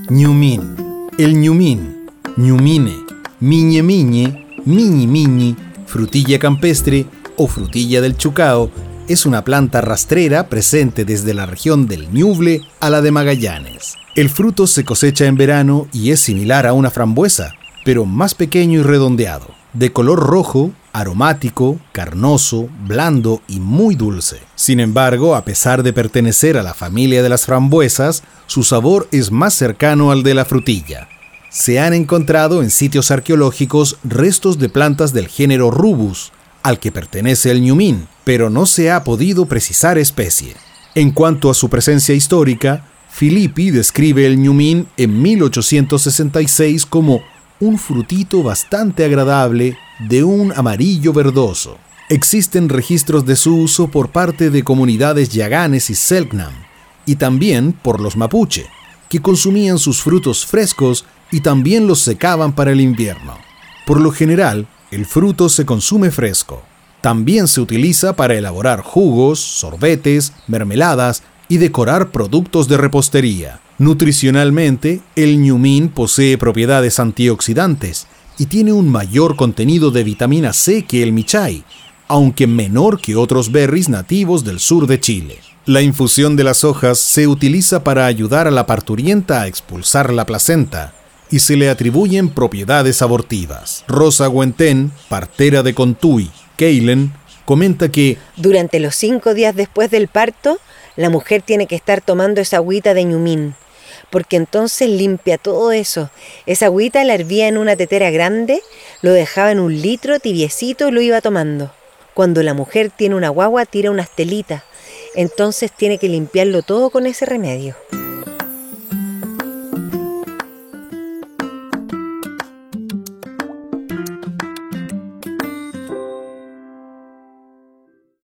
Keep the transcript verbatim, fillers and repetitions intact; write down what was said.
Ñumín. El ñumín, ñumine, miñe miñe, miñi miñi, frutilla campestre o frutilla del Chucao es una planta rastrera presente desde la región del Ñuble a la de Magallanes. El fruto se cosecha en verano y es similar a una frambuesa, pero más pequeño y redondeado, de color rojo, aromático, carnoso, blando y muy dulce. Sin embargo, a pesar de pertenecer a la familia de las frambuesas, su sabor es más cercano al de la frutilla. Se han encontrado en sitios arqueológicos restos de plantas del género Rubus, al que pertenece el ñumín, pero no se ha podido precisar especie. En cuanto a su presencia histórica, Filippi describe el ñumín en mil ochocientos sesenta y seis como un frutito bastante agradable de un amarillo verdoso. Existen registros de su uso por parte de comunidades yaganes y selknam, y también por los mapuche, que consumían sus frutos frescos y también los secaban para el invierno. Por lo general, el fruto se consume fresco. También se utiliza para elaborar jugos, sorbetes, mermeladas y decorar productos de repostería. Nutricionalmente, el ñumín posee propiedades antioxidantes y tiene un mayor contenido de vitamina C que el michay, aunque menor que otros berries nativos del sur de Chile. La infusión de las hojas se utiliza para ayudar a la parturienta a expulsar la placenta y se le atribuyen propiedades abortivas. Rosa Güentén, partera de Contuy, Keilen, comenta que durante los cinco días después del parto, la mujer tiene que estar tomando esa agüita de ñumín, porque entonces limpia todo eso. Esa agüita la hervía en una tetera grande, lo dejaba en un litro tibiecito y lo iba tomando. Cuando la mujer tiene una guagua, tira unas telitas, entonces tiene que limpiarlo todo con ese remedio.